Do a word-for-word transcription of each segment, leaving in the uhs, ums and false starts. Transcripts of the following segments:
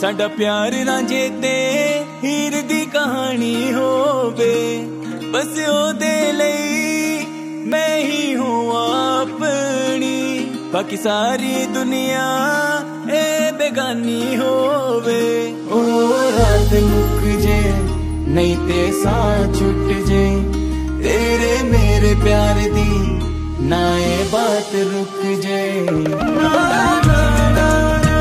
साडा प्यार रांझे ते हीर दी कहानी होवे, बस ओदे लई मैं ही हूँ अपनी, बाकी सारी दुनिया ए बेगानी होवे। ओ रात मुक जे नहीं ते सा छुट जे, तेरे मेरे प्यार दी ना ये बात रुक जे। ना ना ना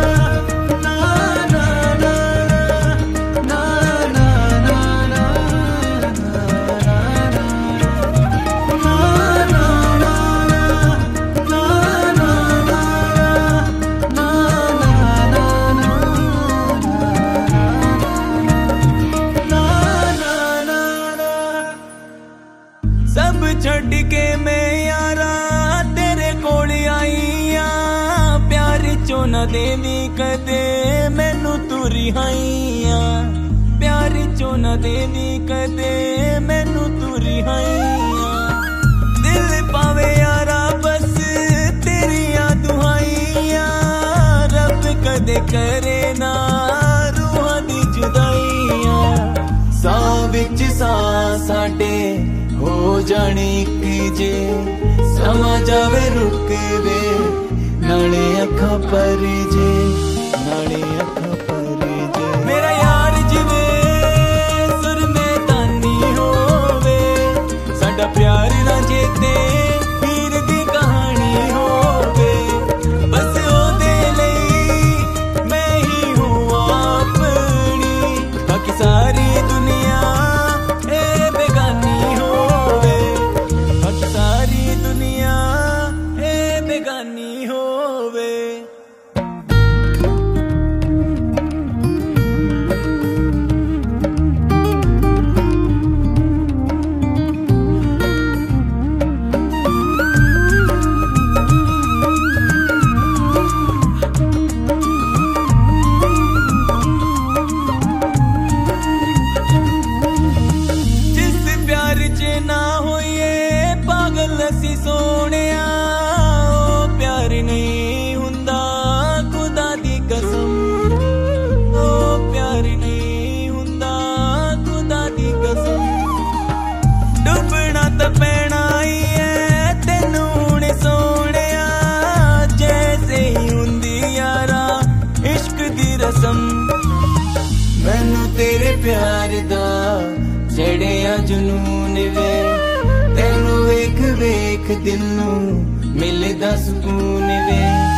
सब छड़ के मैं यारा तेरे कोल आई आ, प्यार चो न देवी कदे मैनू तू रिहाइया, प्यार चो न देवी कदे मैनू तू रिहाइया। दिल पावे यारा बस तेरिया दुहाइया, रब कदे करे ना रूहां दी जुदाइया। सा विच सा साडे हो जाने एक जे, समा जावे रुक वे नाले अखा पर जे, नाले अखा पर जे। मेरा यार जिवे सुर में तानी होवे, साडा प्यार रांझे ते हीर दी कहानी होवे, बस ओदे लई मैं ही हूँ अपनी, बाकी सारी दुनिया ए बेगानी होवे, बाकी सारी दुनिया ए बेगानी होवे। ना होइए पागल असी सोनिया, ओ प्यार नहीं हुंदा खुदा दी कसम, ओ प्यार नहीं हुंदा खुदा दी कसम। डुबना तो पैना ही है तेनू हुण सोनिया, जैसे ही हुंदी यारा इश्क दी रसम। मैनू तेरे प्यार दा चढ़िया जुनून वे, तेनू वेख वेख दिल नू मिलदा सुकून वे।